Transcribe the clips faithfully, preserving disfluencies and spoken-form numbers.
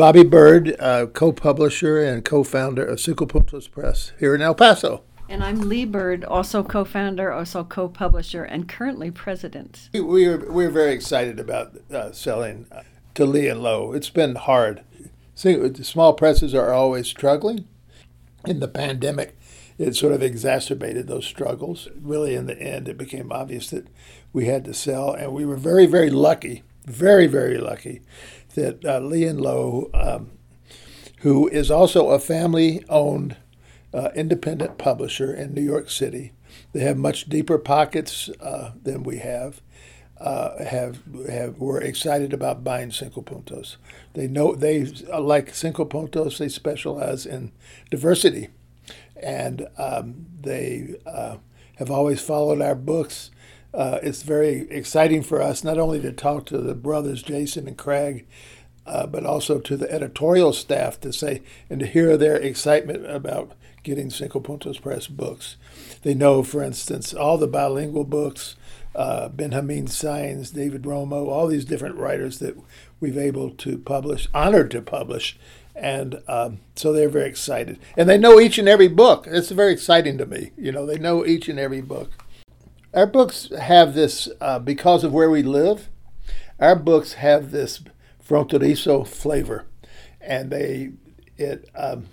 Bobby Bird, uh, co-publisher and co-founder of Cinco Puntos Press here in El Paso. And I'm Lee Bird, also co-founder, also co-publisher, and currently president. We are we're very excited about uh, selling uh, to Lee and Low. It's been hard. See, the small presses are always struggling. In the pandemic, it sort of exacerbated those struggles. Really, in the end, it became obvious that we had to sell, and we were very, very lucky, very, very lucky, that uh, Lee and Low, um, who is also a family-owned uh, independent publisher in New York City, they have much deeper pockets uh, than we have. Uh, have have were excited about buying Cinco Puntos. They know they like Cinco Puntos. They specialize in diversity, and um, they uh, have always followed our books. Uh, it's very exciting for us not only to talk to the brothers Jason and Craig, uh, but also to the editorial staff to say and to hear their excitement about getting Cinco Puntos Press books. They know, for instance, all the bilingual books. Uh, Benjamin Saenz, David Romo, all these different writers that we've able to publish, honored to publish, and um, so they're very excited. And they know each and every book. It's very exciting to me. You know, they know each and every book. Our books have this, uh, because of where we live, our books have this fronterizo flavor, and they it um,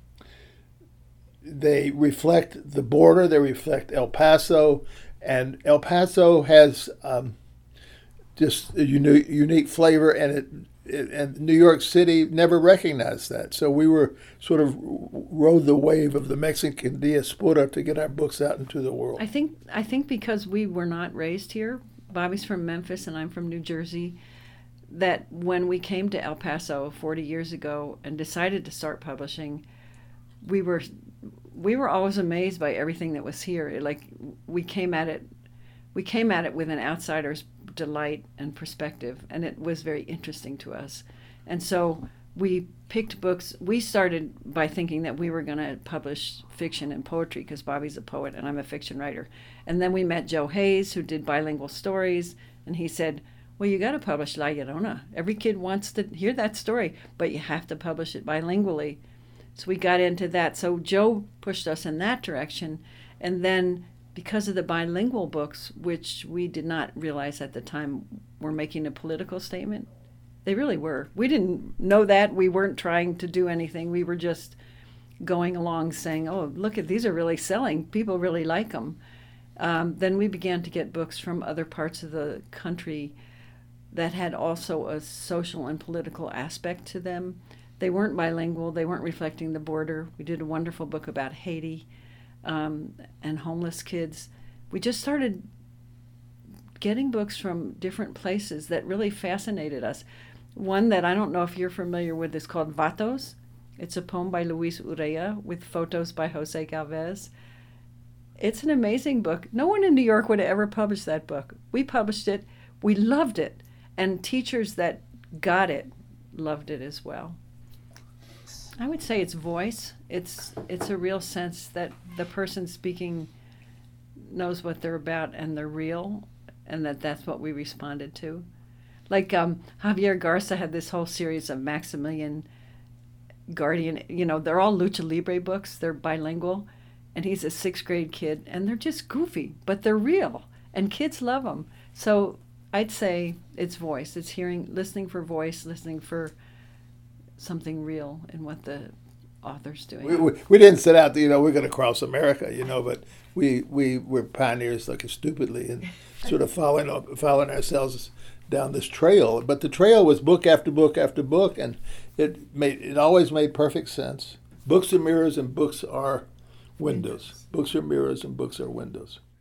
they reflect the border. They reflect El Paso. And El Paso has um, just a unique, unique flavor, and it, it and New York City never recognized that. So we were sort of rode the wave of the Mexican diaspora to get our books out into the world. I think I think because we were not raised here, Bobby's from Memphis and I'm from New Jersey, that when we came to El Paso forty years ago and decided to start publishing, we were. We were always amazed by everything that was here. Like we came at it, we came at it with an outsider's delight and perspective, and it was very interesting to us. And so we picked books. We started by thinking that we were going to publish fiction and poetry because Bobby's a poet and I'm a fiction writer. And then we met Joe Hayes, who did bilingual stories, and he said, "Well, you got to publish La Llorona. Every kid wants to hear that story, but you have to publish it bilingually." So we got into that. So Joe pushed us in that direction. And then because of the bilingual books, which we did not realize at the time were making a political statement, they really were. We didn't know that. We weren't trying to do anything. We were just going along saying, oh, look, at these are really selling. People really like them. Um, then we began to get books from other parts of the country that had also a social and political aspect to them. They weren't bilingual. They weren't reflecting the border. We did a wonderful book about Haiti um, and homeless kids. We just started getting books from different places that really fascinated us. One that I don't know if you're familiar with is called Vatos. It's a poem by Luis Urrea with photos by Jose Galvez. It's an amazing book. No one in New York would have ever published that book. We published it. We loved it. And teachers that got it loved it as well. I would say it's voice. It's it's a real sense that the person speaking knows what they're about and they're real, and that that's what we responded to. Like um, Javier Garza had this whole series of Maximilian Guardian. You know, they're all lucha libre books. They're bilingual, and he's a sixth grade kid, and they're just goofy, but they're real, and kids love them. So I'd say it's voice. It's hearing, listening for voice, listening for something real in what the author's doing. We, we, we didn't set out, to, you know, we're going to cross America, you know, but we we were pioneers looking stupidly and sort of following following ourselves down this trail. But the trail was book after book after book, and it made it always made perfect sense. Books are mirrors and books are windows. Books are mirrors and books are windows.